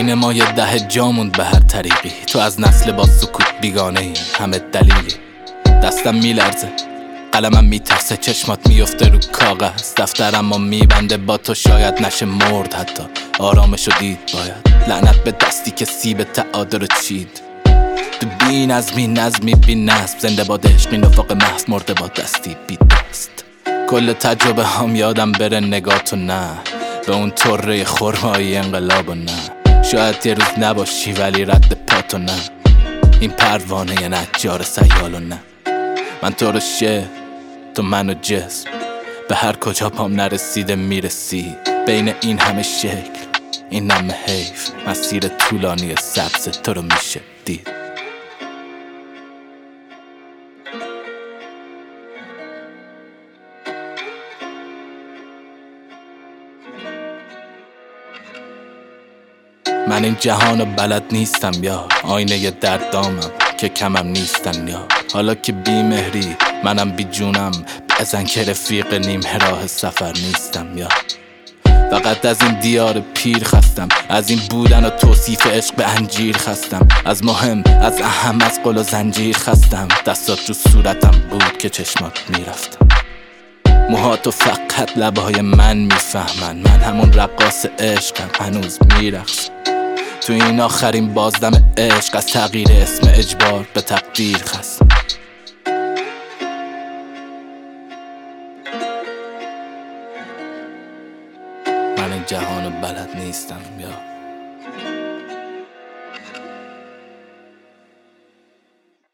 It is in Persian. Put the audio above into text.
بین ما یه 10 جا موند به هر طریقی. تو از نسل با سکوت بیگانه ای، همه دلیلی. دستم میلرزه، قلمم میترسه، چشمات میفته رو کاغذ، دفترم میبنده با تو شاید نشه مرد، حتی آرامشو دید. باید لعنت به دستی که سیب تعادل رو چید. تو بی نظمی بی نظم، زنده با عشق این افاق محض، مرده با دستی بی دست. کل تجربه هم یادم بره نگاه نه، به اون طره خرمایی انقلاب و نه. شاید یه روز نباشی ولی رد پاتو نه، این پروانه یه نجار سیال و نه. من تو رو شعر، تو منو جسم، به هر کجا پام نرسیده میرسی. بین این همه شکل، این همه حیف، مسیر طولانی سبز تو رو میشه دید. من این جهانو بلد نیستم یار، آینه ی دردامم که کمم نیستن یار. حالا که بی مهری منم بی جونم، بزن که رفیق نیم راه سفر نیستم یار. فقط از این دیار پیر خستم، از این بودن و توصیف عشق به انجیر خستم. از مهم، از اهم، از قل و زنجیر خستم. دستات رو صورتم بود که چشمات میرفتم. موهاتو فقط لبهای من میفهمن، من همون رقاص عشقم هنوز میرقصم. تو این آخرین بازدم عشق، از تغییر اسم اجبار به تقدیر خستم. من این جهانو بلد نیستم یا